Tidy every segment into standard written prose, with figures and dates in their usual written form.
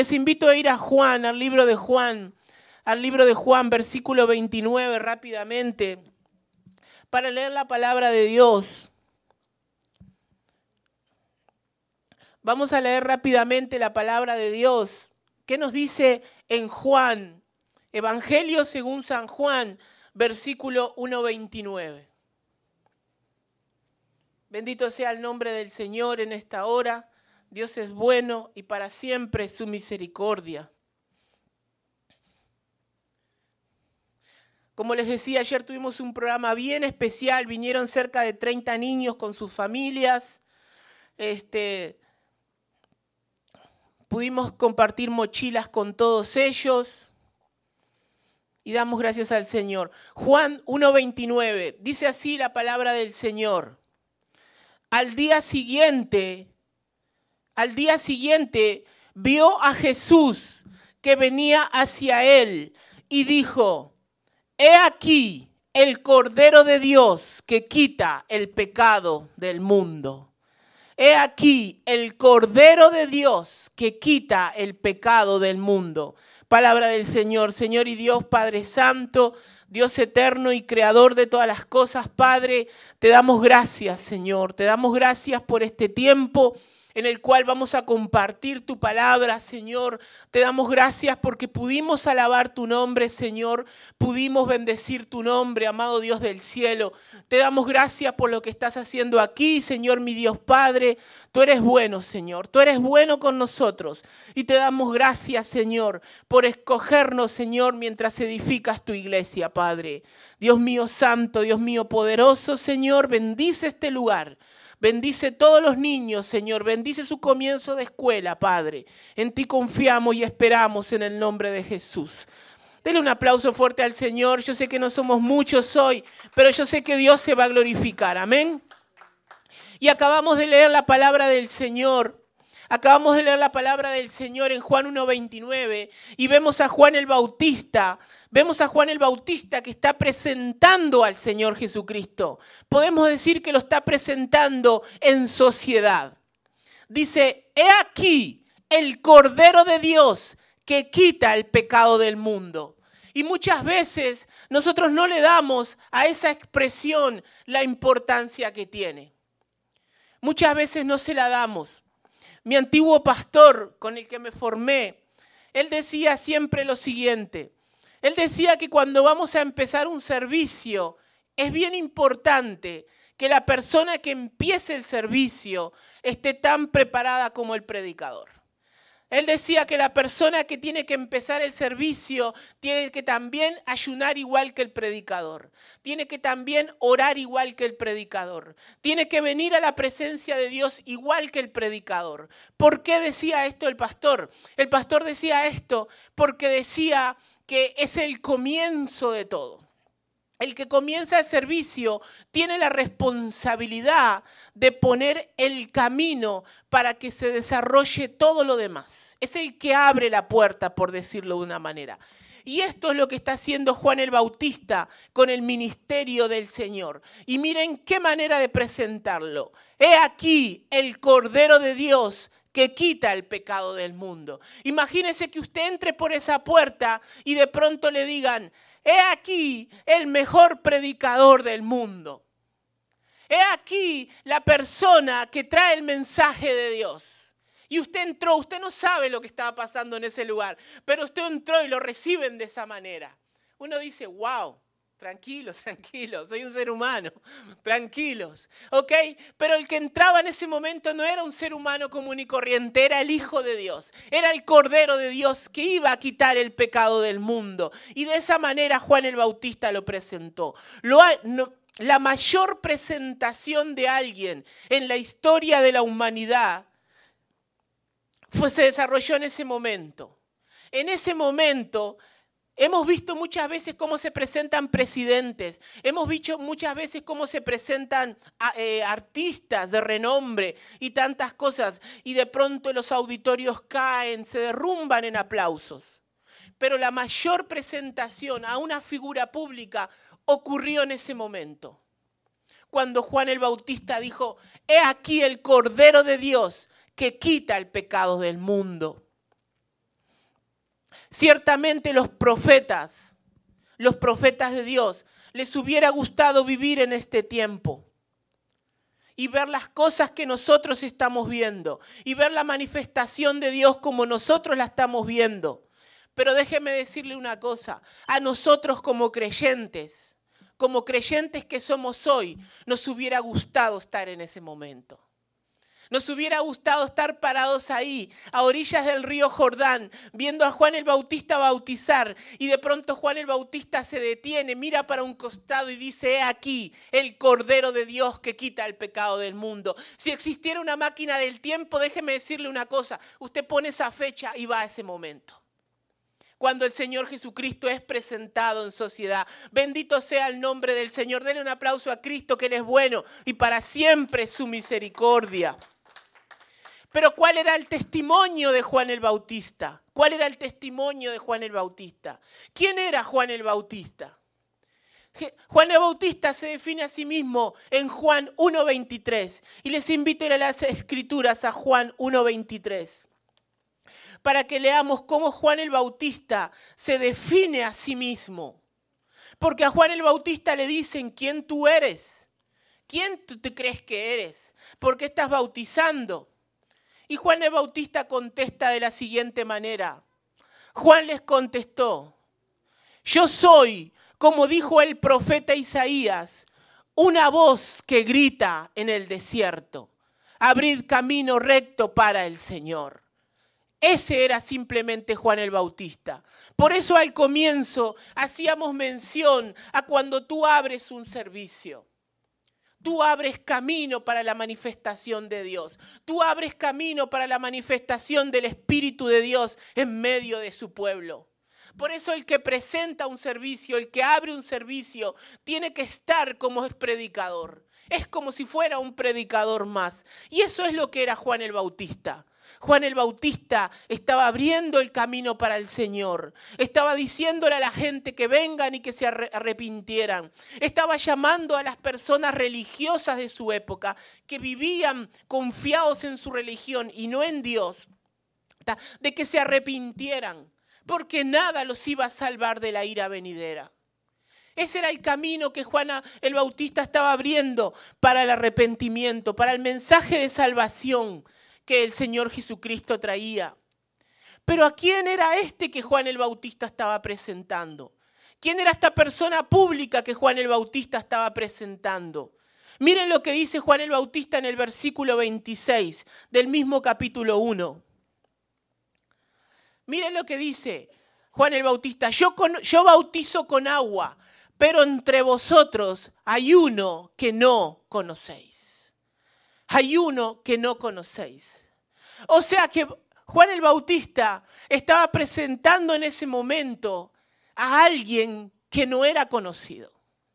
Les invito a ir a Juan, al libro de Juan, versículo 29, rápidamente, para leer la palabra de Dios. Vamos a leer rápidamente la palabra de Dios. ¿Qué nos dice en Juan? Evangelio según San Juan, versículo 1:29. Bendito sea el nombre del Señor en esta hora. Dios es bueno y para siempre su misericordia. Como les decía, ayer tuvimos un programa bien especial. Vinieron cerca de 30 niños con sus familias. Pudimos compartir mochilas con todos ellos. Y damos gracias al Señor. Juan 1:29. Dice así la palabra del Señor. Al día siguiente vio a Jesús que venía hacia él y dijo: He aquí el Cordero de Dios que quita el pecado del mundo. He aquí el Cordero de Dios que quita el pecado del mundo. Palabra del Señor. Señor y Dios Padre Santo, Dios eterno y creador de todas las cosas, Padre, te damos gracias, Señor. Te damos gracias por este tiempo en el cual vamos a compartir tu palabra, Señor. Te damos gracias porque pudimos alabar tu nombre, Señor. Pudimos bendecir tu nombre, amado Dios del cielo. Te damos gracias por lo que estás haciendo aquí, Señor, mi Dios Padre. Tú eres bueno, Señor. Tú eres bueno con nosotros. Y te damos gracias, Señor, por escogernos, Señor, mientras edificas tu iglesia, Padre. Dios mío santo, Dios mío poderoso, Señor, bendice este lugar. Bendice todos los niños, Señor. Bendice su comienzo de escuela, Padre. En ti confiamos y esperamos en el nombre de Jesús. Dele un aplauso fuerte al Señor. Yo sé que no somos muchos hoy, pero yo sé que Dios se va a glorificar. Amén. Y acabamos de leer la palabra del Señor. Acabamos de leer la palabra del Señor en Juan 1:29 y vemos a Juan el Bautista. Vemos a Juan el Bautista que está presentando al Señor Jesucristo. Podemos decir que lo está presentando en sociedad. Dice: he aquí el Cordero de Dios que quita el pecado del mundo. Y muchas veces nosotros no le damos a esa expresión la importancia que tiene. Muchas veces no se la damos. Mi antiguo pastor con el que me formé, él decía siempre lo siguiente. Él decía que cuando vamos a empezar un servicio, es bien importante que la persona que empiece el servicio esté tan preparada como el predicador. Él decía que la persona que tiene que empezar el servicio tiene que también ayunar igual que el predicador. Tiene que también orar igual que el predicador. Tiene que venir a la presencia de Dios igual que el predicador. ¿Por qué decía esto el pastor? El pastor decía esto porque decía que es el comienzo de todo. El que comienza el servicio tiene la responsabilidad de poner el camino para que se desarrolle todo lo demás. Es el que abre la puerta, por decirlo de una manera. Y esto es lo que está haciendo Juan el Bautista con el ministerio del Señor. Y miren qué manera de presentarlo. He aquí el Cordero de Dios que quita el pecado del mundo. Imagínese que usted entre por esa puerta y de pronto le digan: he aquí el mejor predicador del mundo. He aquí la persona que trae el mensaje de Dios. Y usted entró, usted no sabe lo que estaba pasando en ese lugar, pero usted entró y lo reciben de esa manera. Uno dice: wow. Tranquilos, soy un ser humano, tranquilos, ¿ok? Pero el que entraba en ese momento no era un ser humano común y corriente, era el Hijo de Dios, era el Cordero de Dios que iba a quitar el pecado del mundo. Y de esa manera Juan el Bautista lo presentó. La mayor presentación de alguien en la historia de la humanidad se desarrolló en ese momento. En ese momento hemos visto muchas veces cómo se presentan presidentes, hemos visto muchas veces cómo se presentan artistas de renombre y tantas cosas, y de pronto los auditorios caen, se derrumban en aplausos. Pero la mayor presentación a una figura pública ocurrió en ese momento, cuando Juan el Bautista dijo: he aquí el Cordero de Dios que quita el pecado del mundo. Ciertamente los profetas de Dios, les hubiera gustado vivir en este tiempo y ver las cosas que nosotros estamos viendo y ver la manifestación de Dios como nosotros la estamos viendo. Pero déjeme decirle una cosa, a nosotros como creyentes que somos hoy, nos hubiera gustado estar en ese momento. Nos hubiera gustado estar parados ahí, a orillas del río Jordán, viendo a Juan el Bautista bautizar. Y de pronto Juan el Bautista se detiene, mira para un costado y dice, he aquí el Cordero de Dios que quita el pecado del mundo. Si existiera una máquina del tiempo, déjeme decirle una cosa, usted pone esa fecha y va a ese momento. Cuando el Señor Jesucristo es presentado en sociedad. Bendito sea el nombre del Señor. Denle un aplauso a Cristo, que Él es bueno y para siempre su misericordia. Pero ¿cuál era el testimonio de Juan el Bautista? ¿Cuál era el testimonio de Juan el Bautista? ¿Quién era Juan el Bautista? Juan el Bautista se define a sí mismo en Juan 1:23. Y les invito a ir a las Escrituras, a Juan 1:23. Para que leamos cómo Juan el Bautista se define a sí mismo. Porque a Juan el Bautista le dicen, ¿quién tú eres? ¿Quién tú te crees que eres? ¿Por qué estás bautizando? Y Juan el Bautista contesta de la siguiente manera. Juan les contestó, yo soy, como dijo el profeta Isaías, una voz que grita en el desierto, abrid camino recto para el Señor. Ese era simplemente Juan el Bautista. Por eso al comienzo hacíamos mención a cuando tú abres un servicio. Tú abres camino para la manifestación de Dios. Tú abres camino para la manifestación del Espíritu de Dios en medio de su pueblo. Por eso el que presenta un servicio, el que abre un servicio, tiene que estar como predicador. Es como si fuera un predicador más. Y eso es lo que era Juan el Bautista. Juan el Bautista estaba abriendo el camino para el Señor. Estaba diciéndole a la gente que vengan y que se arrepintieran. Estaba llamando a las personas religiosas de su época que vivían confiados en su religión y no en Dios, de que se arrepintieran, porque nada los iba a salvar de la ira venidera. Ese era el camino que Juan el Bautista estaba abriendo para el arrepentimiento, para el mensaje de salvación que el Señor Jesucristo traía. Pero ¿a quién era este que Juan el Bautista estaba presentando? ¿Quién era esta persona pública que Juan el Bautista estaba presentando? Miren lo que dice Juan el Bautista en el versículo 26 del mismo capítulo 1. Miren lo que dice Juan el Bautista. Yo bautizo con agua, pero entre vosotros hay uno que no conocéis. Hay uno que no conocéis. O sea que Juan el Bautista estaba presentando en ese momento a alguien que no era conocido.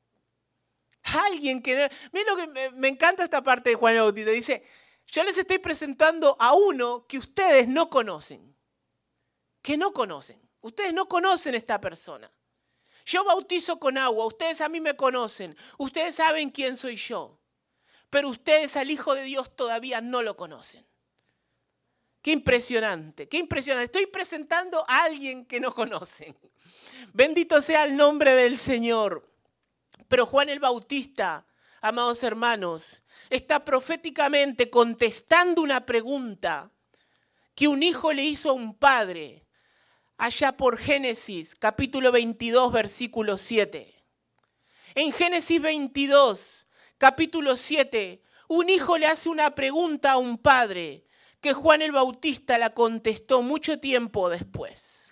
Alguien que... Miren lo que me encanta esta parte de Juan el Bautista. Dice, yo les estoy presentando a uno que ustedes no conocen. Que no conocen. Ustedes no conocen a esta persona. Yo bautizo con agua. Ustedes a mí me conocen. Ustedes saben quién soy yo. Pero ustedes al Hijo de Dios todavía no lo conocen. Qué impresionante, qué impresionante. Estoy presentando a alguien que no conocen. Bendito sea el nombre del Señor. Pero Juan el Bautista, amados hermanos, está proféticamente contestando una pregunta que un hijo le hizo a un padre allá por Génesis, capítulo 22, versículo 7. En Génesis 22, capítulo 7, un hijo le hace una pregunta a un padre que Juan el Bautista la contestó mucho tiempo después.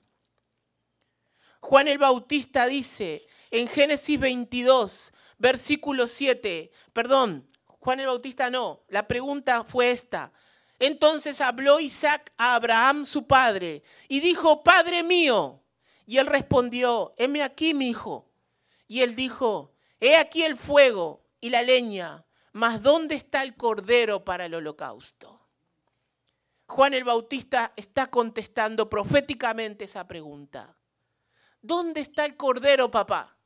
Juan el Bautista dice en Génesis 22, versículo 7, Juan el Bautista no, la pregunta fue esta. Entonces habló Isaac a Abraham su padre y dijo, Padre mío. Y él respondió, heme aquí mi hijo. Y él dijo, he aquí el fuego y la leña, mas ¿dónde está el cordero para el holocausto? Juan el Bautista está contestando proféticamente esa pregunta. ¿Dónde está el cordero, papá?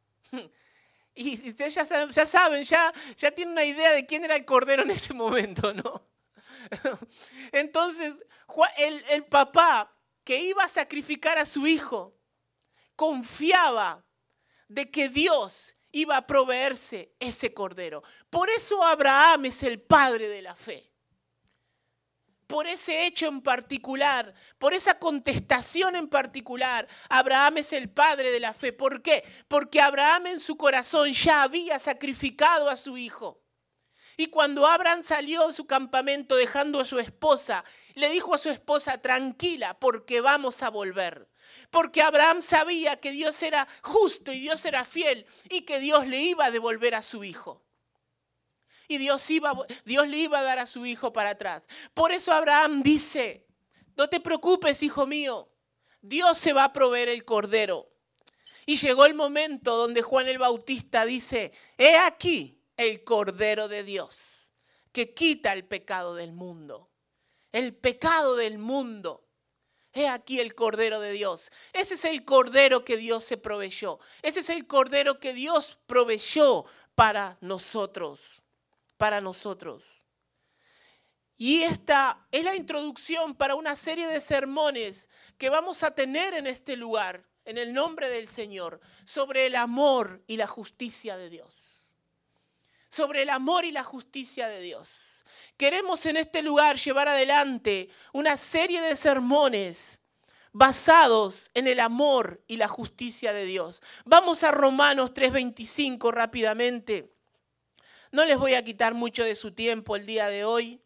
Y ustedes ya saben, ya tienen una idea de quién era el cordero en ese momento, ¿no? Entonces, el papá que iba a sacrificar a su hijo, confiaba de que Dios iba a proveerse ese cordero. Por eso Abraham es el padre de la fe. Por ese hecho en particular, por esa contestación en particular, Abraham es el padre de la fe. ¿Por qué? Porque Abraham en su corazón ya había sacrificado a su hijo. Y cuando Abraham salió de su campamento dejando a su esposa, le dijo a su esposa, tranquila, porque vamos a volver. Porque Abraham sabía que Dios era justo y Dios era fiel y que Dios le iba a devolver a su hijo. Y Dios le iba a dar a su hijo para atrás. Por eso Abraham dice, no te preocupes, hijo mío, Dios se va a proveer el cordero. Y llegó el momento donde Juan el Bautista dice, he aquí el cordero de Dios, que quita el pecado del mundo. El pecado del mundo. He aquí el cordero de Dios. Ese es el cordero que Dios se proveyó. Ese es el cordero que Dios proveyó para nosotros. Para nosotros. Y esta es la introducción para una serie de sermones que vamos a tener en este lugar, en el nombre del Señor, sobre el amor y la justicia de Dios. Sobre el amor y la justicia de Dios. Queremos en este lugar llevar adelante una serie de sermones basados en el amor y la justicia de Dios. Vamos a Romanos 3:25 rápidamente. No les voy a quitar mucho de su tiempo el día de hoy.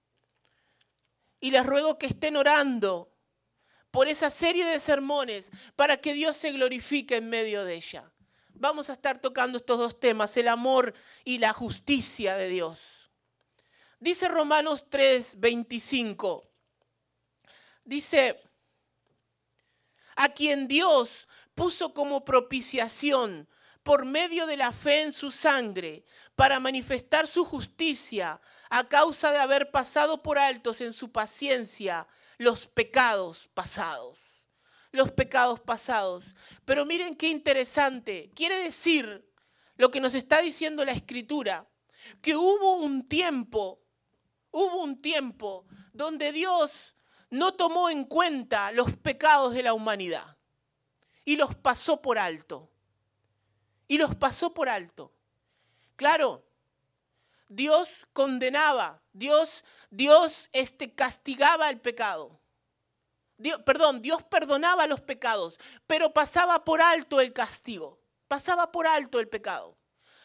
Y les ruego que estén orando por esa serie de sermones para que Dios se glorifique en medio de ella. Vamos a estar tocando estos dos temas, el amor y la justicia de Dios. Dice Romanos 3:25. Dice, a quien Dios puso como propiciación por medio de la fe en su sangre, para manifestar su justicia a causa de haber pasado por altos en su paciencia los pecados pasados. Los pecados pasados. Pero miren qué interesante. Quiere decir lo que nos está diciendo la Escritura, que hubo un tiempo donde Dios no tomó en cuenta los pecados de la humanidad y los pasó por alto. Y los pasó por alto. Claro, Dios condenaba, Dios castigaba el pecado. Dios perdonaba los pecados, pero pasaba por alto el castigo. Pasaba por alto el pecado.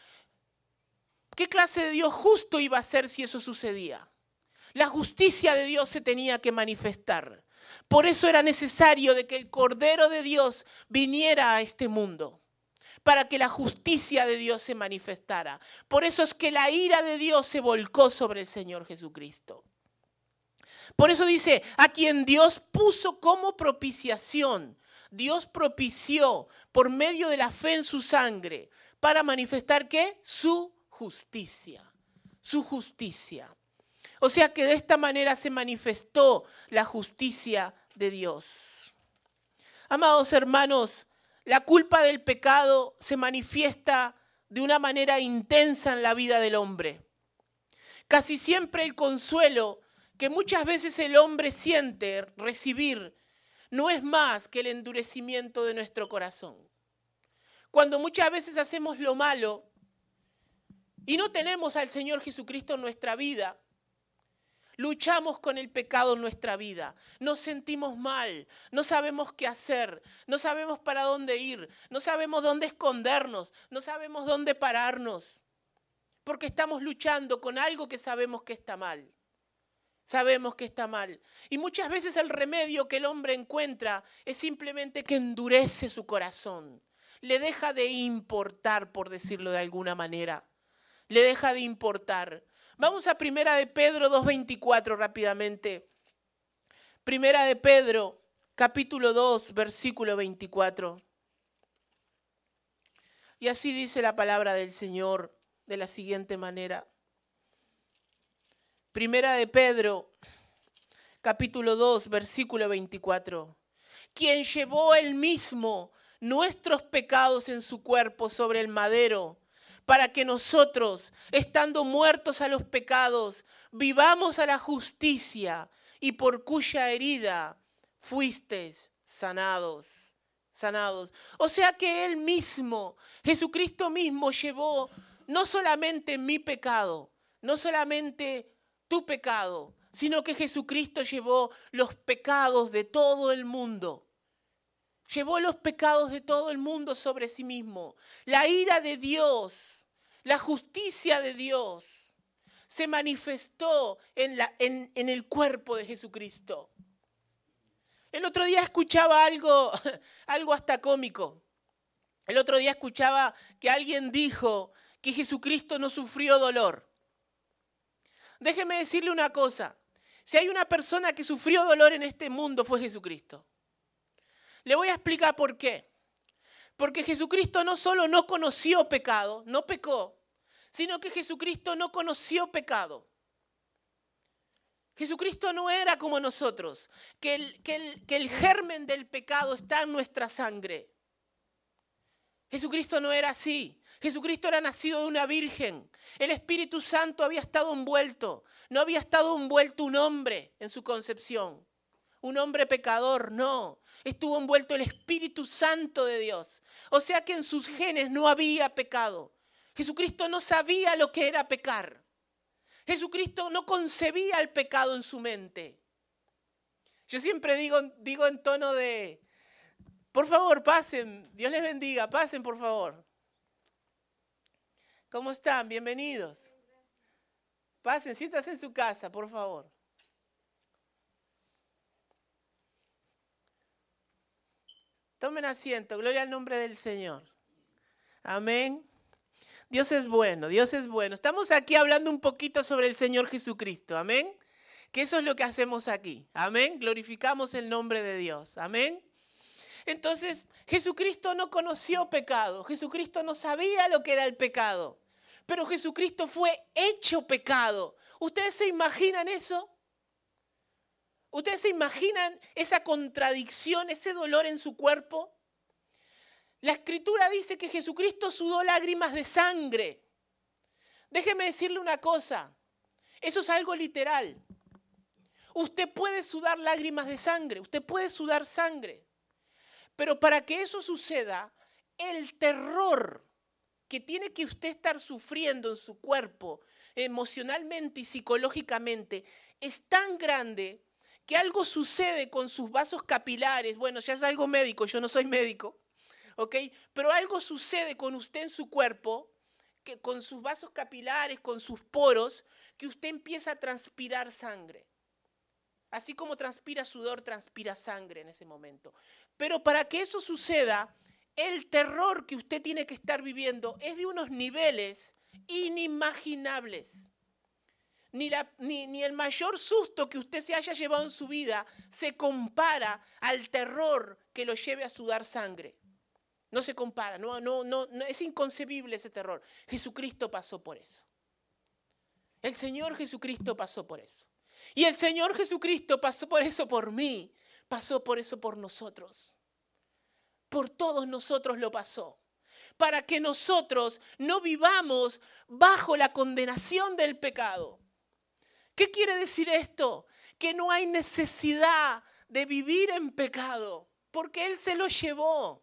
¿Qué clase de Dios justo iba a ser si eso sucedía? La justicia de Dios se tenía que manifestar. Por eso era necesario de que el Cordero de Dios viniera a este mundo, para que la justicia de Dios se manifestara. Por eso es que la ira de Dios se volcó sobre el Señor Jesucristo. Por eso dice, a quien Dios puso como propiciación. Dios propició por medio de la fe en su sangre para manifestar ¿qué? Su justicia. Su justicia. O sea que de esta manera se manifestó la justicia de Dios. Amados hermanos, la culpa del pecado se manifiesta de una manera intensa en la vida del hombre. Casi siempre el consuelo que muchas veces el hombre siente recibir no es más que el endurecimiento de nuestro corazón. Cuando muchas veces hacemos lo malo y no tenemos al Señor Jesucristo en nuestra vida, luchamos con el pecado en nuestra vida, nos sentimos mal, no sabemos qué hacer, no sabemos para dónde ir, no sabemos dónde escondernos, no sabemos dónde pararnos, porque estamos luchando con algo que sabemos que está mal. Sabemos que está mal. Y muchas veces el remedio que el hombre encuentra es simplemente que endurece su corazón. Le deja de importar, por decirlo de alguna manera. Le deja de importar. Vamos a Primera de Pedro 2:24 rápidamente. Primera de Pedro, capítulo 2, versículo 24. Y así dice la palabra del Señor de la siguiente manera. Primera de Pedro, capítulo 2, versículo 24. Quien llevó él mismo nuestros pecados en su cuerpo sobre el madero, para que nosotros, estando muertos a los pecados, vivamos a la justicia, y por cuya herida fuisteis sanados. O sea que Él mismo, Jesucristo mismo llevó no solamente mi pecado, no solamente tu pecado, sino que Jesucristo llevó los pecados de todo el mundo. Llevó los pecados de todo el mundo sobre sí mismo. La ira de Dios, la justicia de Dios se manifestó en el cuerpo de Jesucristo. El otro día escuchaba algo hasta cómico. El otro día escuchaba que alguien dijo que Jesucristo no sufrió dolor. Déjeme decirle una cosa. Si hay una persona que sufrió dolor en este mundo, fue Jesucristo. Le voy a explicar por qué. Porque Jesucristo no solo no conoció pecado, no pecó, sino que Jesucristo no conoció pecado. Jesucristo no era como nosotros, que el germen del pecado está en nuestra sangre. Jesucristo no era así. Jesucristo era nacido de una virgen. El Espíritu Santo había estado envuelto. No había estado envuelto un hombre en su concepción. Un hombre pecador, no. Estuvo envuelto el Espíritu Santo de Dios. O sea que en sus genes no había pecado. Jesucristo no sabía lo que era pecar. Jesucristo no concebía el pecado en su mente. Yo siempre digo en tono de, por favor, pasen, Dios les bendiga, pasen por favor. ¿Cómo están? Bienvenidos. Pasen, siéntanse en su casa, por favor. Tomen asiento, gloria al nombre del Señor. Amén. Dios es bueno, Dios es bueno. Estamos aquí hablando un poquito sobre el Señor Jesucristo, amén. Que eso es lo que hacemos aquí, amén. Glorificamos el nombre de Dios, amén. Entonces, Jesucristo no conoció pecado, Jesucristo no sabía lo que era el pecado, pero Jesucristo fue hecho pecado. ¿Ustedes se imaginan eso? ¿Ustedes se imaginan esa contradicción, ese dolor en su cuerpo? La Escritura dice que Jesucristo sudó lágrimas de sangre. Déjeme decirle una cosa, eso es algo literal. Usted puede sudar lágrimas de sangre, usted puede sudar sangre, pero para que eso suceda, el terror que tiene que usted estar sufriendo en su cuerpo, emocionalmente y psicológicamente, es tan grande que algo sucede con sus vasos capilares. Bueno, ya es algo médico, yo no soy médico. ¿Okay? Pero algo sucede con usted en su cuerpo, que con sus vasos capilares, con sus poros, que usted empieza a transpirar sangre. Así como transpira sudor, transpira sangre en ese momento. Pero para que eso suceda, el terror que usted tiene que estar viviendo es de unos niveles inimaginables. Ni el mayor susto que usted se haya llevado en su vida se compara al terror que lo lleve a sudar sangre. No se compara, no, es inconcebible ese terror. Jesucristo pasó por eso. El Señor Jesucristo pasó por eso. Y el Señor Jesucristo pasó por eso por mí, pasó por eso por nosotros. Por todos nosotros lo pasó. Para que nosotros no vivamos bajo la condenación del pecado. ¿Qué quiere decir esto? Que no hay necesidad de vivir en pecado, porque Él se lo llevó.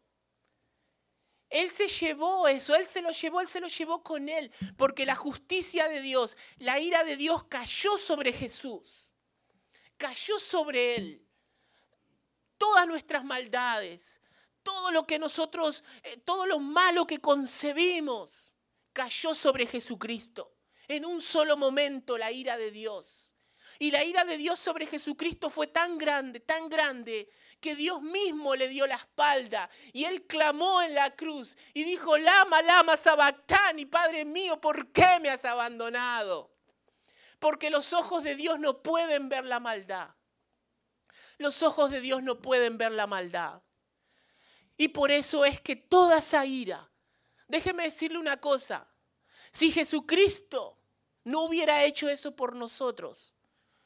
Él se llevó eso, Él se lo llevó con Él, porque la justicia de Dios, la ira de Dios cayó sobre Jesús, cayó sobre Él. Todas nuestras maldades, todo lo que nosotros, todo lo malo que concebimos, cayó sobre Jesucristo. En un solo momento la ira de Dios. Y la ira de Dios sobre Jesucristo fue tan grande, que Dios mismo le dio la espalda. Y Él clamó en la cruz y dijo, lama, lama, sabactani, Padre mío, ¿por qué me has abandonado? Porque los ojos de Dios no pueden ver la maldad. Los ojos de Dios no pueden ver la maldad. Y por eso es que toda esa ira, déjeme decirle una cosa, si Jesucristo no hubiera hecho eso por nosotros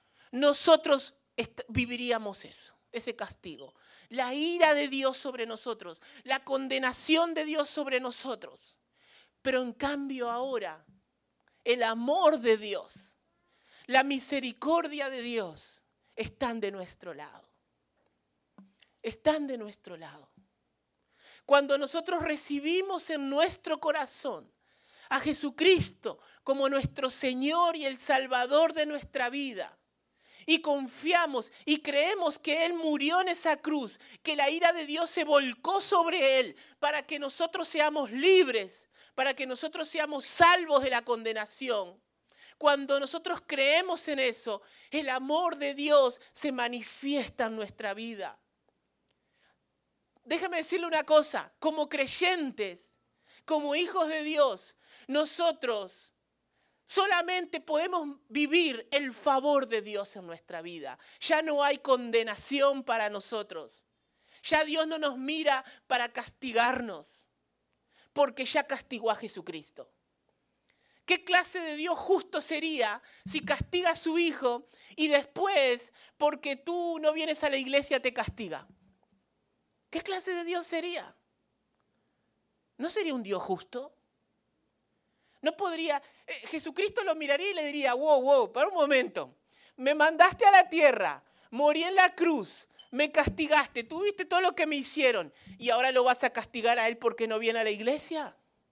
viviríamos eso, ese castigo. La ira de Dios sobre nosotros, la condenación de Dios sobre nosotros. Pero en cambio ahora, el amor de Dios, la misericordia de Dios están de nuestro lado. están de nuestro lado. Cuando nosotros recibimos en nuestro corazón a Jesucristo como nuestro Señor y el Salvador de nuestra vida, y confiamos y creemos que Él murió en esa cruz, que la ira de Dios se volcó sobre Él para que nosotros seamos libres, para que nosotros seamos salvos de la condenación. Cuando nosotros creemos en eso, el amor de Dios se manifiesta en nuestra vida. Déjame decirle una cosa, como creyentes, como hijos de Dios, nosotros solamente podemos vivir el favor de Dios en nuestra vida. Ya no hay condenación para nosotros. Ya Dios no nos mira para castigarnos, porque ya castigó a Jesucristo. ¿Qué clase de Dios justo sería si castiga a su hijo y después, porque tú no vienes a la iglesia, te castiga? ¿Qué clase de Dios sería? ¿No sería un Dios justo? No podría, Jesucristo lo miraría y le diría, wow, para un momento, me mandaste a la tierra, morí en la cruz, me castigaste, tú viste todo lo que me hicieron y ahora lo vas a castigar a él porque no viene a la iglesia.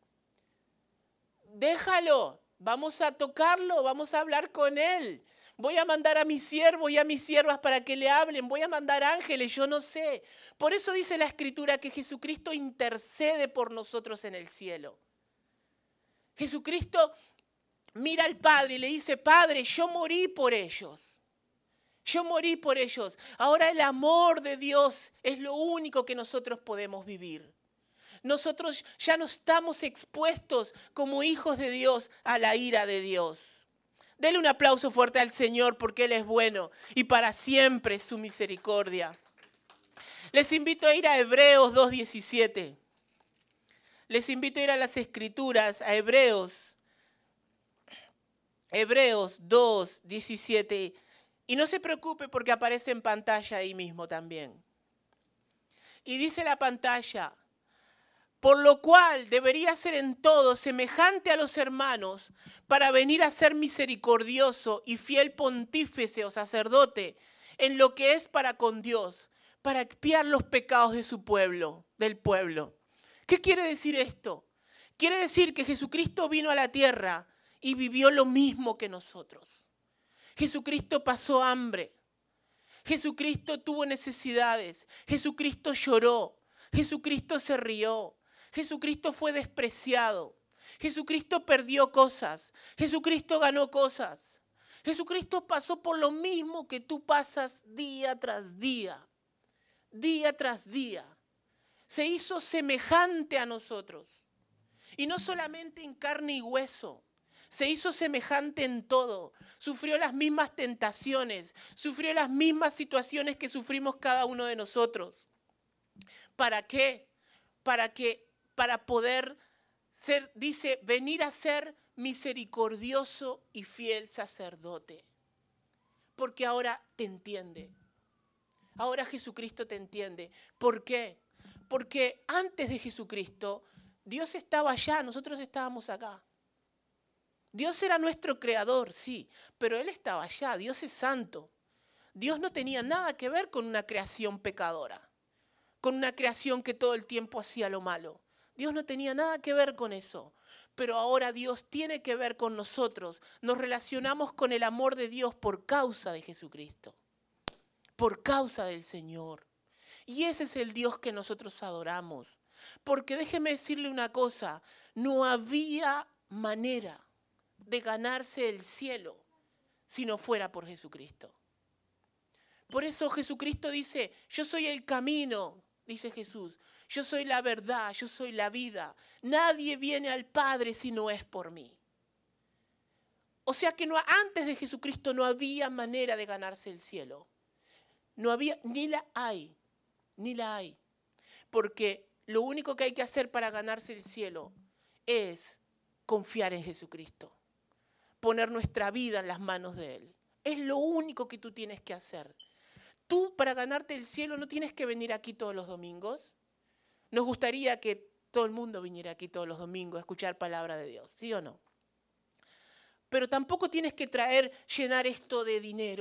Déjalo, vamos a tocarlo, vamos a hablar con él. Voy a mandar a mis siervos y a mis siervas para que le hablen, voy a mandar ángeles, yo no sé. Por eso dice la Escritura que Jesucristo intercede por nosotros en el cielo. Jesucristo mira al Padre y le dice, Padre, yo morí por ellos. Yo morí por ellos. Ahora el amor de Dios es lo único que nosotros podemos vivir. Nosotros ya no estamos expuestos como hijos de Dios a la ira de Dios. Dele un aplauso fuerte al Señor porque Él es bueno y para siempre es su misericordia. Les invito a ir a Hebreos 2:17. Les invito a ir a las Escrituras, a Hebreos 2:17. Y no se preocupe porque aparece en pantalla ahí mismo también. Y dice la pantalla, por lo cual debería ser en todo semejante a los hermanos para venir a ser misericordioso y fiel pontífice o sacerdote en lo que es para con Dios, para expiar los pecados de su pueblo, del pueblo. ¿Qué quiere decir esto? Quiere decir que Jesucristo vino a la tierra y vivió lo mismo que nosotros. Jesucristo pasó hambre. Jesucristo tuvo necesidades. Jesucristo lloró. Jesucristo se rió. Jesucristo fue despreciado. Jesucristo perdió cosas. Jesucristo ganó cosas. Jesucristo pasó por lo mismo que tú pasas día tras día. Día tras día. Se hizo semejante a nosotros. Y no solamente en carne y hueso. Se hizo semejante en todo. Sufrió las mismas tentaciones. Sufrió las mismas situaciones que sufrimos cada uno de nosotros. ¿Para qué? Para poder ser, dice, venir a ser misericordioso y fiel sacerdote. Porque ahora te entiende. Ahora Jesucristo te entiende. ¿Por qué? Porque antes de Jesucristo, Dios estaba allá, nosotros estábamos acá. Dios era nuestro creador, sí, pero Él estaba allá, Dios es santo. Dios no tenía nada que ver con una creación pecadora, con una creación que todo el tiempo hacía lo malo. Dios no tenía nada que ver con eso, pero ahora Dios tiene que ver con nosotros. Nos relacionamos con el amor de Dios por causa de Jesucristo, por causa del Señor. Y ese es el Dios que nosotros adoramos. Porque déjeme decirle una cosa, no había manera de ganarse el cielo si no fuera por Jesucristo. Por eso Jesucristo dice, yo soy el camino, dice Jesús, yo soy la verdad, yo soy la vida. Nadie viene al Padre si no es por mí. O sea que antes de Jesucristo no había manera de ganarse el cielo. No había, ni la hay. Porque lo único que hay que hacer para ganarse el cielo es confiar en Jesucristo. Poner nuestra vida en las manos de Él. Es lo único que tú tienes que hacer. Tú para ganarte el cielo no tienes que venir aquí todos los domingos. Nos gustaría que todo el mundo viniera aquí todos los domingos a escuchar palabra de Dios, ¿sí o no? Pero tampoco tienes que llenar esto de dinero.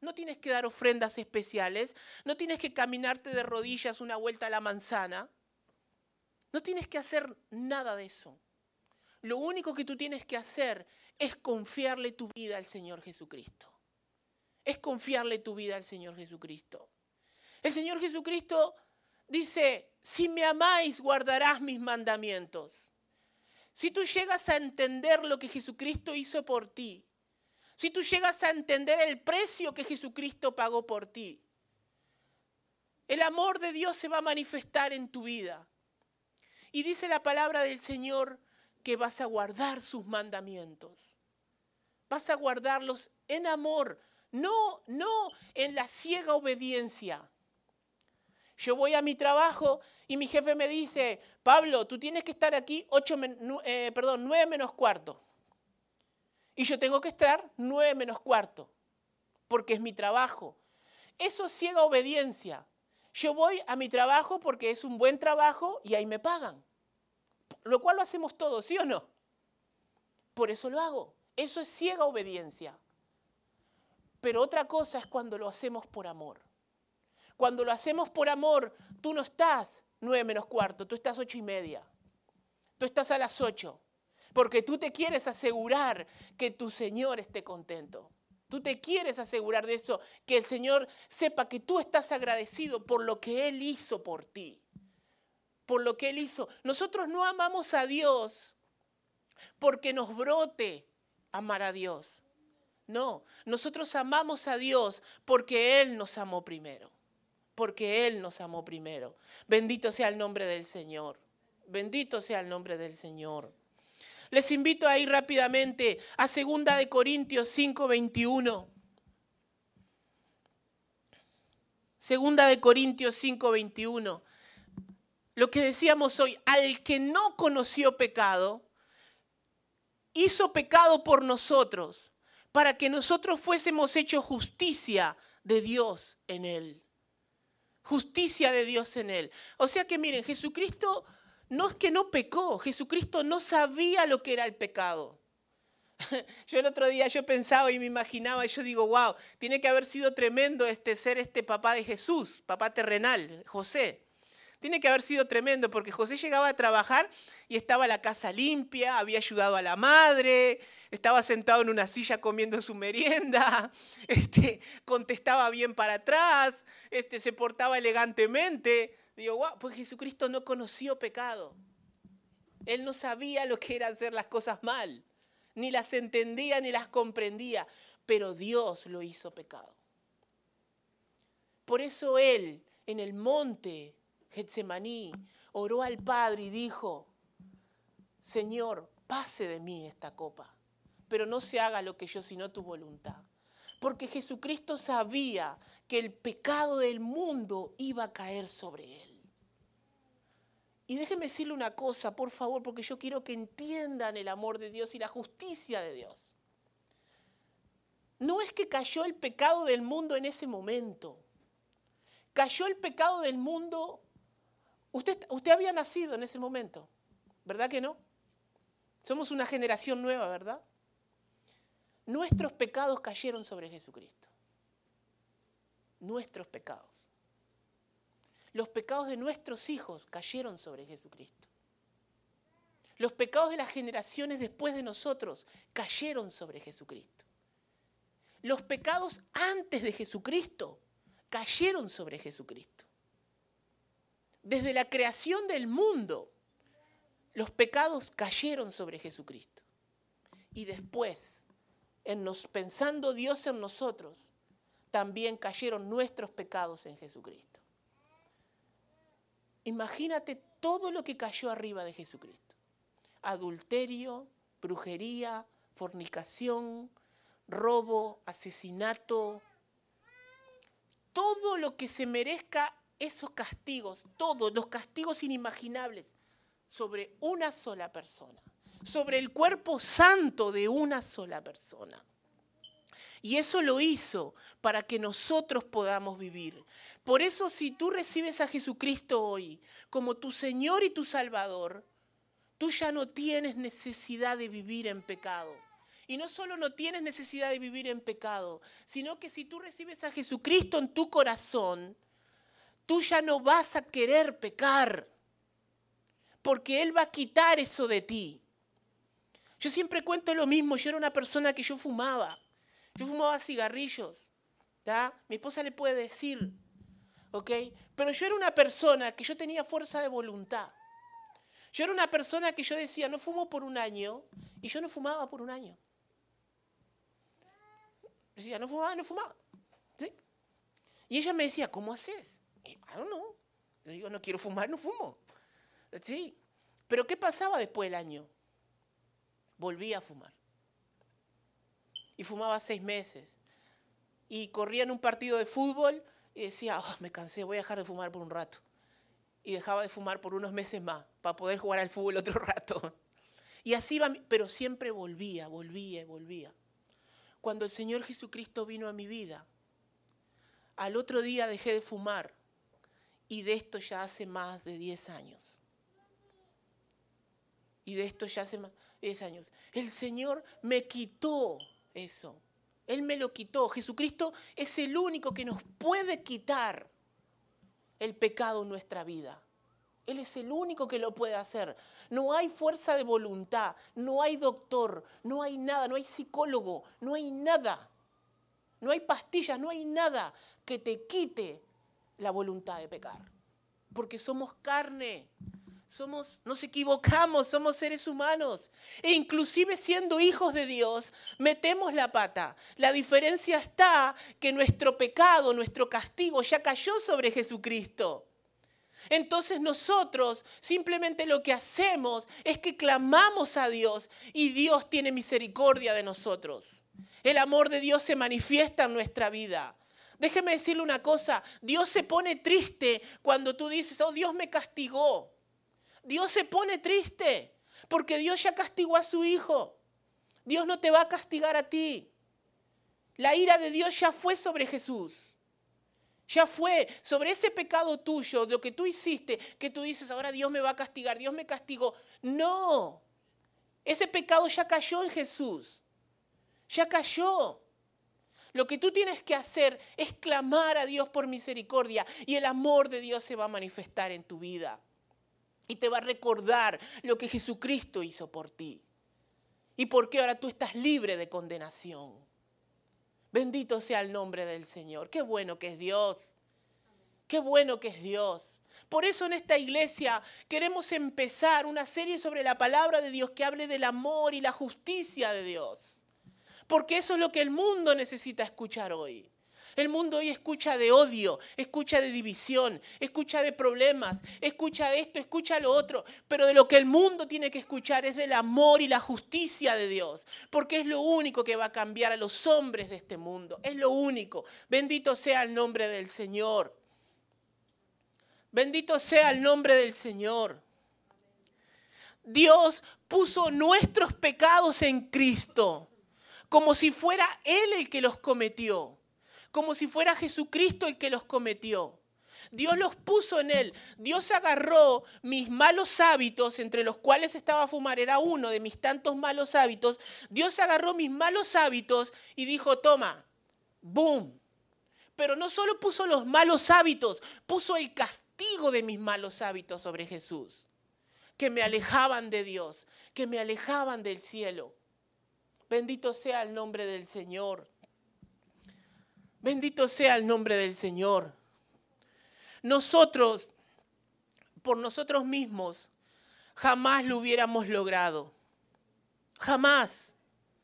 no tienes que dar ofrendas especiales, no tienes que caminarte de rodillas una vuelta a la manzana, no tienes que hacer nada de eso. Lo único que tú tienes que hacer es confiarle tu vida al Señor Jesucristo. Es confiarle tu vida al Señor Jesucristo. El Señor Jesucristo dice, si me amáis, guardarás mis mandamientos. Si tú llegas a entender lo que Jesucristo hizo por ti, si tú llegas a entender el precio que Jesucristo pagó por ti, el amor de Dios se va a manifestar en tu vida. Y dice la palabra del Señor que vas a guardar sus mandamientos. Vas a guardarlos en amor, no en la ciega obediencia. Yo voy a mi trabajo y mi jefe me dice, Pablo, tú tienes que estar aquí 9 menos cuarto. Y yo tengo que estar 9 menos cuarto, porque es mi trabajo. Eso es ciega obediencia. Yo voy a mi trabajo porque es un buen trabajo y ahí me pagan. Lo cual lo hacemos todos, ¿sí o no? Por eso lo hago. Eso es ciega obediencia. Pero otra cosa es cuando lo hacemos por amor. Cuando lo hacemos por amor, tú no estás 9 menos cuarto, tú estás 8:30. Tú estás a las 8. Porque tú te quieres asegurar que tu Señor esté contento. Tú te quieres asegurar de eso, que el Señor sepa que tú estás agradecido por lo que Él hizo por ti. Por lo que Él hizo. Nosotros no amamos a Dios porque nos brote amar a Dios. No, nosotros amamos a Dios porque Él nos amó primero. Porque Él nos amó primero. Bendito sea el nombre del Señor. Bendito sea el nombre del Señor. Les invito a ir rápidamente a 2 de Corintios 5:21. 2 de Corintios 5:21. Lo que decíamos hoy, al que no conoció pecado, hizo pecado por nosotros, para que nosotros fuésemos hechos justicia de Dios en él. Justicia de Dios en él. O sea que miren, Jesucristo no es que no pecó, Jesucristo no sabía lo que era el pecado. Yo el otro día pensaba y me imaginaba y yo digo, wow, tiene que haber sido tremendo ser este papá de Jesús, papá terrenal, José. Tiene que haber sido tremendo porque José llegaba a trabajar y estaba la casa limpia, había ayudado a la madre, estaba sentado en una silla comiendo su merienda, contestaba bien para atrás, se portaba elegantemente. Digo, wow, pues Jesucristo no conoció pecado. Él no sabía lo que era hacer las cosas mal, ni las entendía ni las comprendía, pero Dios lo hizo pecado. Por eso Él, en el monte Getsemaní, oró al Padre y dijo, Señor, pase de mí esta copa, pero no se haga lo que yo, sino tu voluntad. Porque Jesucristo sabía que el pecado del mundo iba a caer sobre Él. Y déjenme decirle una cosa, por favor, porque yo quiero que entiendan el amor de Dios y la justicia de Dios. No es que cayó el pecado del mundo en ese momento. Cayó el pecado del mundo. Usted había nacido en ese momento, ¿verdad que no? Somos una generación nueva, ¿verdad? Nuestros pecados cayeron sobre Jesucristo. Nuestros pecados. Los pecados de nuestros hijos cayeron sobre Jesucristo. Los pecados de las generaciones después de nosotros cayeron sobre Jesucristo. Los pecados antes de Jesucristo cayeron sobre Jesucristo. Desde la creación del mundo, los pecados cayeron sobre Jesucristo. Y después, pensando Dios en nosotros, también cayeron nuestros pecados en Jesucristo. Imagínate todo lo que cayó arriba de Jesucristo. Adulterio, brujería, fornicación, robo, asesinato. Todo lo que se merezca esos castigos, todos los castigos inimaginables sobre una sola persona. Sobre el cuerpo santo de una sola persona. Y eso lo hizo para que nosotros podamos vivir. Por eso si tú recibes a Jesucristo hoy como tu Señor y tu Salvador, tú ya no tienes necesidad de vivir en pecado. Y no solo no tienes necesidad de vivir en pecado, sino que si tú recibes a Jesucristo en tu corazón, tú ya no vas a querer pecar, porque Él va a quitar eso de ti. Yo siempre cuento lo mismo, yo era una persona que yo fumaba cigarrillos, ¿tá? Mi esposa le puede decir, ¿ok? Pero yo era una persona que yo tenía fuerza de voluntad. Yo era una persona que yo decía, no fumo por un año, y yo no fumaba por un año. Decía, no fumaba. ¿Sí? Y ella me decía, ¿cómo haces? I don't know. Yo digo, no quiero fumar, no fumo. Sí. Pero ¿qué pasaba después del año? Volví a fumar. Y fumaba 6 meses. Y corría en un partido de fútbol y decía, oh, me cansé, voy a dejar de fumar por un rato. Y dejaba de fumar por unos meses más para poder jugar al fútbol otro rato. Y así iba, pero siempre volvía. Cuando el Señor Jesucristo vino a mi vida, al otro día dejé de fumar. Y de esto ya hace más de 10 años. El Señor me quitó eso. Él me lo quitó. Jesucristo es el único que nos puede quitar el pecado en nuestra vida. Él es el único que lo puede hacer. No hay fuerza de voluntad, no hay doctor, no hay nada, no hay psicólogo, no hay nada. No hay pastillas, no hay nada que te quite la voluntad de pecar. Porque somos carne. Nos equivocamos, somos seres humanos. E inclusive siendo hijos de Dios, metemos la pata. La diferencia está que nuestro pecado, nuestro castigo ya cayó sobre Jesucristo. Entonces nosotros simplemente lo que hacemos es que clamamos a Dios y Dios tiene misericordia de nosotros. El amor de Dios se manifiesta en nuestra vida. Déjeme decirle una cosa, Dios se pone triste cuando tú dices, oh, Dios me castigó. Dios se pone triste porque Dios ya castigó a su Hijo. Dios no te va a castigar a ti. La ira de Dios ya fue sobre Jesús. Ya fue sobre ese pecado tuyo, lo que tú hiciste, que tú dices, ahora Dios me va a castigar, Dios me castigó. No, ese pecado ya cayó en Jesús. Ya cayó. Lo que tú tienes que hacer es clamar a Dios por misericordia y el amor de Dios se va a manifestar en tu vida. Y te va a recordar lo que Jesucristo hizo por ti. Y por qué ahora tú estás libre de condenación. Bendito sea el nombre del Señor. Qué bueno que es Dios. Qué bueno que es Dios. Por eso en esta iglesia queremos empezar una serie sobre la palabra de Dios que hable del amor y la justicia de Dios. Porque eso es lo que el mundo necesita escuchar hoy. El mundo hoy escucha de odio, escucha de división, escucha de problemas, escucha de esto, escucha lo otro. Pero de lo que el mundo tiene que escuchar es del amor y la justicia de Dios. Porque es lo único que va a cambiar a los hombres de este mundo. Es lo único. Bendito sea el nombre del Señor. Bendito sea el nombre del Señor. Dios puso nuestros pecados en Cristo, como si fuera Él el que los cometió. Como si fuera Jesucristo el que los cometió. Dios los puso en Él. Dios agarró mis malos hábitos, entre los cuales estaba fumar, era uno de mis tantos malos hábitos. Dios agarró mis malos hábitos y dijo, toma, boom. Pero no solo puso los malos hábitos, puso el castigo de mis malos hábitos sobre Jesús. Que me alejaban de Dios, que me alejaban del cielo. Bendito sea el nombre del Señor. Bendito sea el nombre del Señor. Nosotros, por nosotros mismos, jamás lo hubiéramos logrado. Jamás.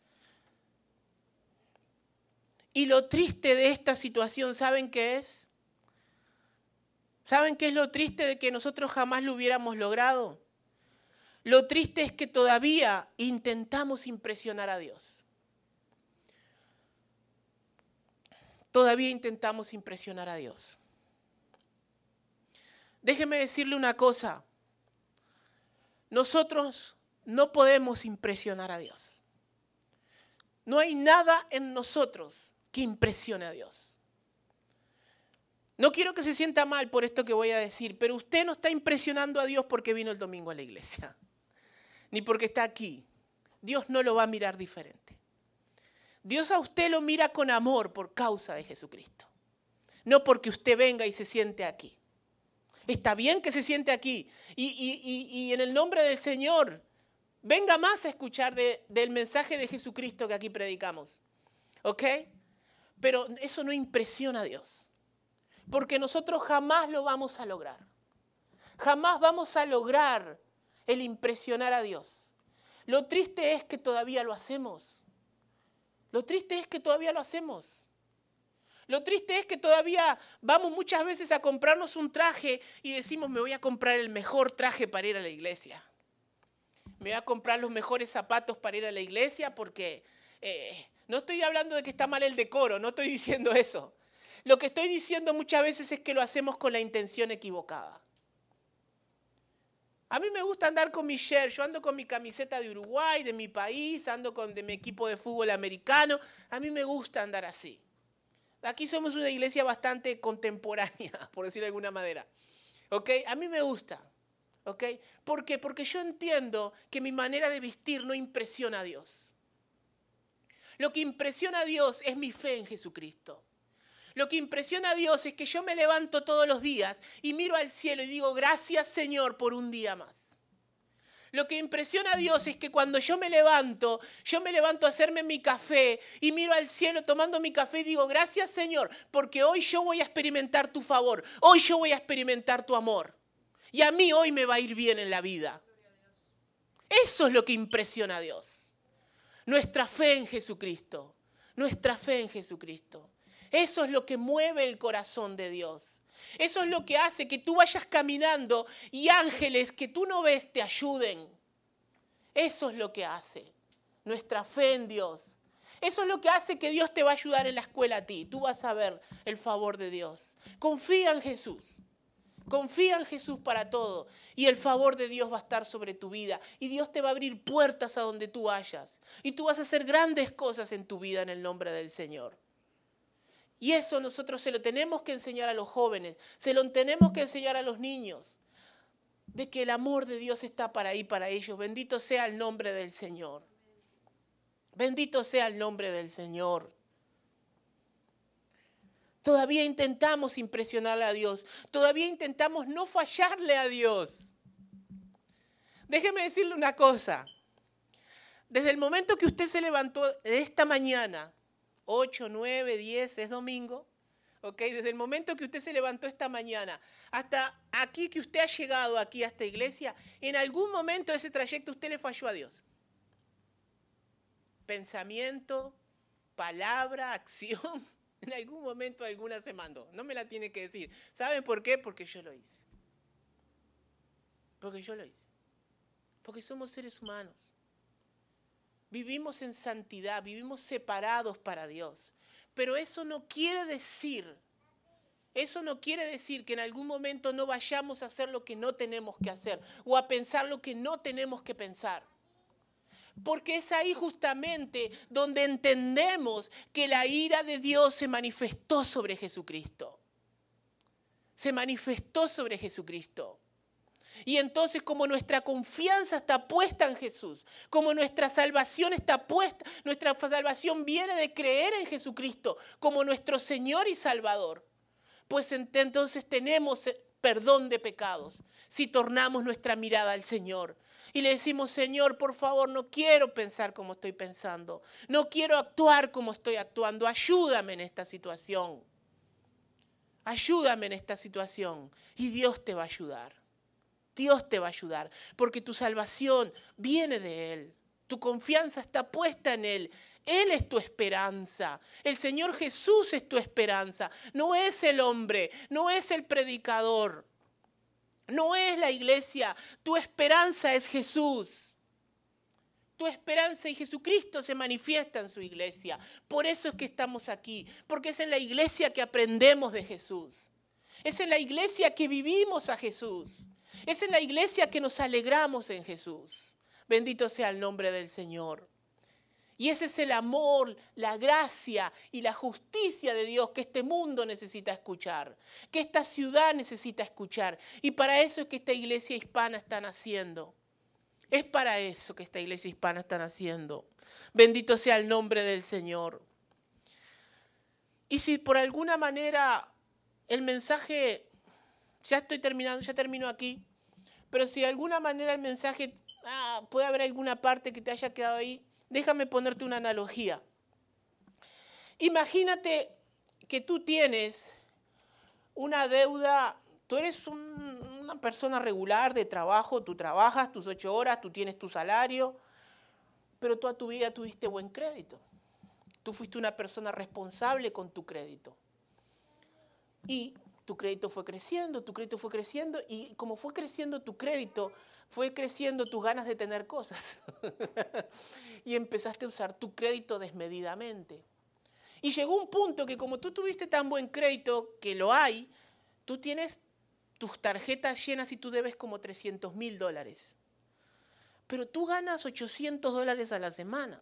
Y lo triste de esta situación, ¿saben qué es? ¿Saben qué es lo triste de que nosotros jamás lo hubiéramos logrado? Lo triste es que todavía intentamos impresionar a Dios. Todavía intentamos impresionar a Dios. Déjeme decirle una cosa. Nosotros no podemos impresionar a Dios. No hay nada en nosotros que impresione a Dios. No quiero que se sienta mal por esto que voy a decir, pero usted no está impresionando a Dios porque vino el domingo a la iglesia, ni porque está aquí. Dios no lo va a mirar diferente. Dios a usted lo mira con amor por causa de Jesucristo. No porque usted venga y se siente aquí. Está bien que se siente aquí. Y en el nombre del Señor, venga más a escuchar del mensaje de Jesucristo que aquí predicamos. ¿Ok? Pero eso no impresiona a Dios. Porque nosotros jamás lo vamos a lograr. Jamás vamos a lograr el impresionar a Dios. Lo triste es que todavía lo hacemos. Lo triste es que todavía lo hacemos. Lo triste es que todavía vamos muchas veces a comprarnos un traje y decimos, me voy a comprar el mejor traje para ir a la iglesia. Me voy a comprar los mejores zapatos para ir a la iglesia porque no estoy hablando de que está mal el decoro, no estoy diciendo eso. Lo que estoy diciendo muchas veces es que lo hacemos con la intención equivocada. A mí me gusta andar con mi shirt, yo ando con mi camiseta de Uruguay, de mi país, ando de mi equipo de fútbol americano. A mí me gusta andar así. Aquí somos una iglesia bastante contemporánea, por decirlo de alguna manera. ¿Ok? A mí me gusta. ¿Ok? ¿Por qué? Porque yo entiendo que mi manera de vestir no impresiona a Dios. Lo que impresiona a Dios es mi fe en Jesucristo. Lo que impresiona a Dios es que yo me levanto todos los días y miro al cielo y digo, gracias Señor por un día más. Lo que impresiona a Dios es que cuando yo me levanto a hacerme mi café y miro al cielo tomando mi café y digo, gracias Señor, porque hoy yo voy a experimentar tu favor, hoy yo voy a experimentar tu amor. Y a mí hoy me va a ir bien en la vida. Eso es lo que impresiona a Dios. Nuestra fe en Jesucristo, nuestra fe en Jesucristo. Eso es lo que mueve el corazón de Dios. Eso es lo que hace que tú vayas caminando y ángeles que tú no ves te ayuden. Eso es lo que hace nuestra fe en Dios. Eso es lo que hace que Dios te va a ayudar en la escuela a ti. Tú vas a ver el favor de Dios. Confía en Jesús. Confía en Jesús para todo y el favor de Dios va a estar sobre tu vida y Dios te va a abrir puertas a donde tú vayas y tú vas a hacer grandes cosas en tu vida en el nombre del Señor. Y eso nosotros se lo tenemos que enseñar a los jóvenes, se lo tenemos que enseñar a los niños, de que el amor de Dios está para ahí, para ellos. Bendito sea el nombre del Señor. Bendito sea el nombre del Señor. Todavía intentamos impresionarle a Dios, todavía intentamos no fallarle a Dios. Déjeme decirle una cosa, desde el momento que usted se levantó esta mañana, 8, 9, 10, es domingo, ¿ok? Desde el momento que usted se levantó esta mañana hasta aquí que usted ha llegado aquí a esta iglesia, en algún momento de ese trayecto usted le falló a Dios. Pensamiento, palabra, acción, en algún momento alguna se mandó. No me la tiene que decir. ¿Saben por qué? Porque yo lo hice. Porque yo lo hice. Porque somos seres humanos. Vivimos en santidad, vivimos separados para Dios. Pero eso no quiere decir que en algún momento no vayamos a hacer lo que no tenemos que hacer o a pensar lo que no tenemos que pensar. Porque es ahí justamente donde entendemos que la ira de Dios se manifestó sobre Jesucristo. Se manifestó sobre Jesucristo. Y entonces como nuestra confianza está puesta en Jesús, como nuestra salvación está puesta, nuestra salvación viene de creer en Jesucristo como nuestro Señor y Salvador, pues entonces tenemos perdón de pecados si tornamos nuestra mirada al Señor. Y le decimos, Señor, por favor, no quiero pensar como estoy pensando, no quiero actuar como estoy actuando, ayúdame en esta situación. Ayúdame en esta situación y Dios te va a ayudar. Dios te va a ayudar, porque tu salvación viene de Él. Tu confianza está puesta en Él. Él es tu esperanza. El Señor Jesús es tu esperanza. No es el hombre, no es el predicador, no es la iglesia. Tu esperanza es Jesús. Tu esperanza y Jesucristo se manifiesta en su iglesia. Por eso es que estamos aquí, porque es en la iglesia que aprendemos de Jesús. Es en la iglesia que vivimos a Jesús. Es en la iglesia que nos alegramos en Jesús. Bendito sea el nombre del Señor. Y ese es el amor, la gracia y la justicia de Dios que este mundo necesita escuchar, que esta ciudad necesita escuchar. Y para eso es que esta iglesia hispana está naciendo. Es para eso que esta iglesia hispana están haciendo. Bendito sea el nombre del Señor. Y si por alguna manera el mensaje, ya estoy terminando, ya termino aquí, pero si de alguna manera el mensaje, puede haber alguna parte que te haya quedado ahí, déjame ponerte una analogía. Imagínate que tú tienes una deuda, tú eres una persona regular de trabajo, tú trabajas tus 8 horas, tú tienes tu salario, pero toda tu vida tuviste buen crédito. Tú fuiste una persona responsable con tu crédito. Y tu crédito fue creciendo, y como fue creciendo tu crédito, fue creciendo tus ganas de tener cosas. Y empezaste a usar tu crédito desmedidamente. Y llegó un punto que como tú tuviste tan buen crédito, que lo hay, tú tienes tus tarjetas llenas y tú debes como $300,000. Pero tú ganas $800 a la semana.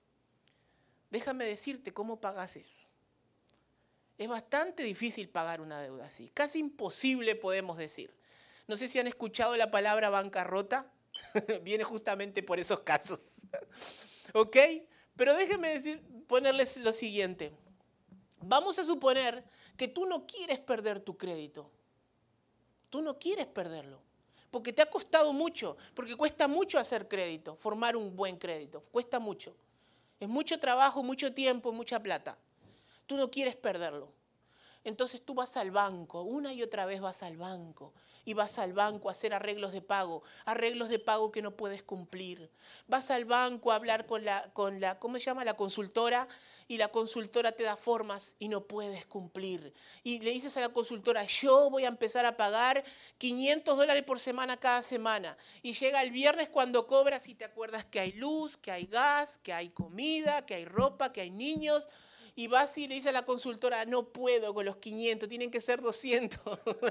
Déjame decirte cómo pagas eso. Es bastante difícil pagar una deuda así. Casi imposible podemos decir. No sé si han escuchado la palabra bancarrota. Viene justamente por esos casos. ¿Ok? Pero déjenme ponerles lo siguiente. Vamos a suponer que tú no quieres perder tu crédito. Tú no quieres perderlo. Porque te ha costado mucho. Porque cuesta mucho hacer crédito. Formar un buen crédito. Cuesta mucho. Es mucho trabajo, mucho tiempo, mucha plata. Tú no quieres perderlo. Entonces tú vas al banco, una y otra vez vas al banco. Y vas al banco a hacer arreglos de pago que no puedes cumplir. Vas al banco a hablar con la ¿cómo se llama? La consultora, y la consultora te da formas y no puedes cumplir. Y le dices a la consultora, yo voy a empezar a pagar $500 por semana cada semana. Y llega el viernes cuando cobras y te acuerdas que hay luz, que hay gas, que hay comida, que hay ropa, que hay niños. Y vas y le dices a la consultora, no puedo con los 500, tienen que ser 200.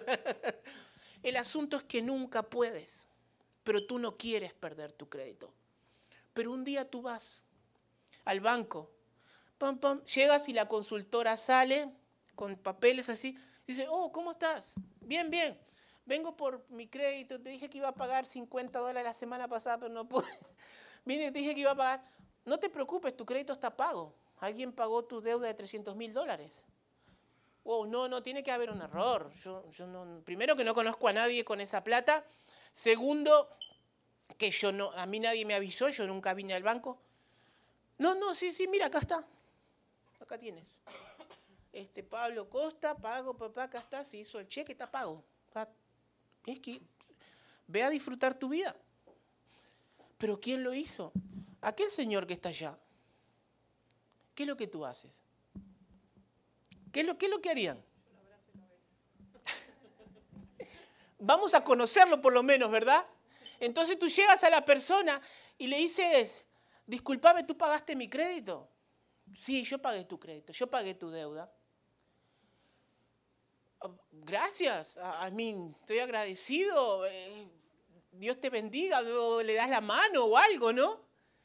El asunto es que nunca puedes, pero tú no quieres perder tu crédito. Pero un día tú vas al banco, pam, pam, llegas y la consultora sale con papeles así, dice, oh, ¿cómo estás? Bien, bien. Vengo por mi crédito, te dije que iba a pagar $50 la semana pasada, pero no pude. Vine, te dije que iba a pagar. No te preocupes, tu crédito está pago. Alguien pagó tu deuda de $300,000. Wow, no, tiene que haber un error. Yo no, primero que no conozco a nadie con esa plata. Segundo, que a mí nadie me avisó, yo nunca vine al banco. No, sí, mira, acá está. Acá tienes. Pablo Costa, pago, papá, acá está, se hizo el cheque, está pago. Tienes que ve a disfrutar tu vida. Pero ¿quién lo hizo? Aquel señor que está allá. ¿Qué es lo que tú haces? ¿Qué es lo que harían? Vamos a conocerlo por lo menos, ¿verdad? Entonces tú llegas a la persona y le dices, discúlpame, ¿tú pagaste mi crédito? Sí, yo pagué tu crédito, yo pagué tu deuda. Gracias, estoy agradecido, Dios te bendiga, o le das la mano o algo, ¿no?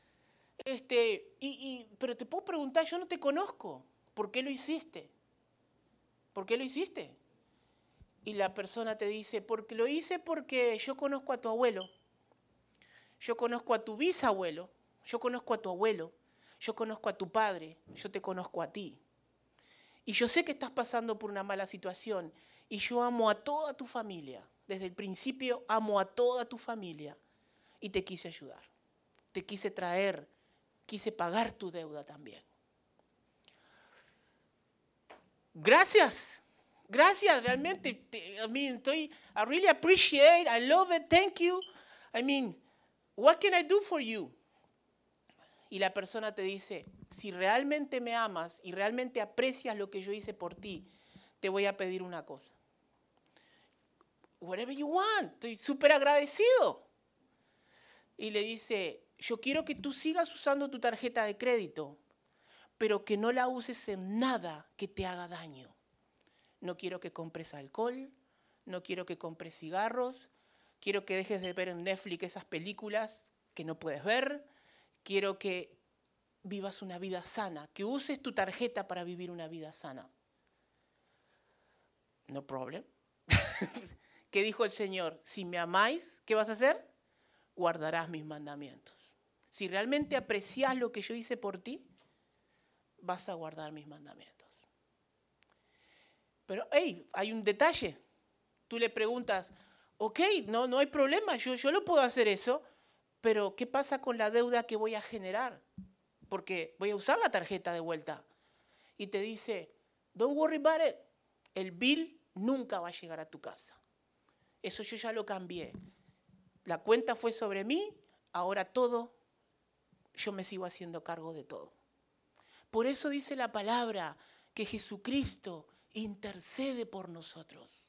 Pero te puedo preguntar, yo no te conozco, ¿por qué lo hiciste? ¿Por qué lo hiciste? Y la persona te dice, porque lo hice porque yo conozco a tu abuelo, yo conozco a tu bisabuelo, yo conozco a tu abuelo, yo conozco a tu padre, yo te conozco a ti. Y yo sé que estás pasando por una mala situación y yo amo a toda tu familia. Desde el principio amo a toda tu familia y te quise ayudar, te quise traer, quise pagar tu deuda también. Gracias, realmente. I really appreciate, I love it, thank you. What can I do for you? Y la persona te dice, si realmente me amas y realmente aprecias lo que yo hice por ti, te voy a pedir una cosa. Whatever you want, estoy súper agradecido. Y le dice, yo quiero que tú sigas usando tu tarjeta de crédito, pero que no la uses en nada que te haga daño. No quiero que compres alcohol, no quiero que compres cigarros, quiero que dejes de ver en Netflix esas películas que no puedes ver, quiero que vivas una vida sana, que uses tu tarjeta para vivir una vida sana. No problem. ¿Qué dijo el Señor? Si me amáis, ¿qué vas a hacer? guardarás mis mandamientos. Si realmente aprecias lo que yo hice por ti, vas a guardar mis mandamientos. Pero, hey, hay un detalle. Tú le preguntas, ok, no hay problema, yo lo puedo hacer eso, pero ¿qué pasa con la deuda que voy a generar? Porque voy a usar la tarjeta de vuelta. Y te dice, don't worry about it. El bill nunca va a llegar a tu casa. Eso yo ya lo cambié. La cuenta fue sobre mí, ahora todo, yo me sigo haciendo cargo de todo. Por eso dice la palabra que Jesucristo intercede por nosotros.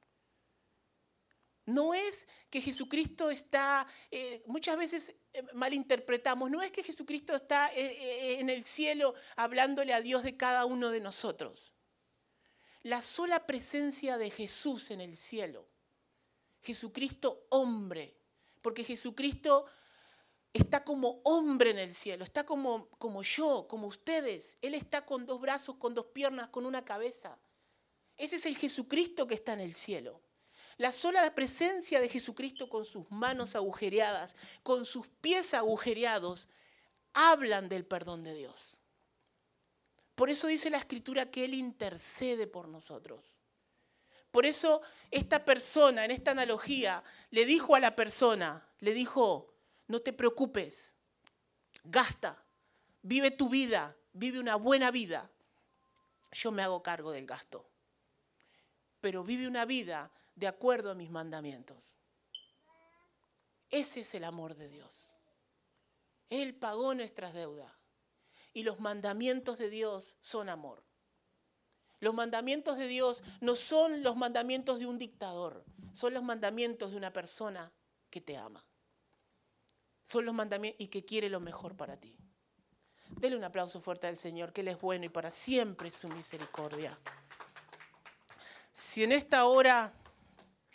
No es que Jesucristo está, muchas veces malinterpretamos, no es que Jesucristo está en el cielo hablándole a Dios de cada uno de nosotros. La sola presencia de Jesús en el cielo, Jesucristo hombre, porque Jesucristo está como hombre en el cielo, está como yo, como ustedes. Él está con 2 brazos, con 2 piernas, con una cabeza. Ese es el Jesucristo que está en el cielo. La sola presencia de Jesucristo con sus manos agujereadas, con sus pies agujereados, hablan del perdón de Dios. Por eso dice la Escritura que Él intercede por nosotros. Por eso esta persona, en esta analogía, le dijo a la persona, le dijo, no te preocupes, gasta, vive tu vida, vive una buena vida. Yo me hago cargo del gasto. Pero vive una vida de acuerdo a mis mandamientos. Ese es el amor de Dios. Él pagó nuestras deudas. Y los mandamientos de Dios son amor. Los mandamientos de Dios no son los mandamientos de un dictador, son los mandamientos de una persona que te ama. Son los mandamientos y que quiere lo mejor para ti. Dele un aplauso fuerte al Señor, que Él es bueno y para siempre es su misericordia. Si en esta hora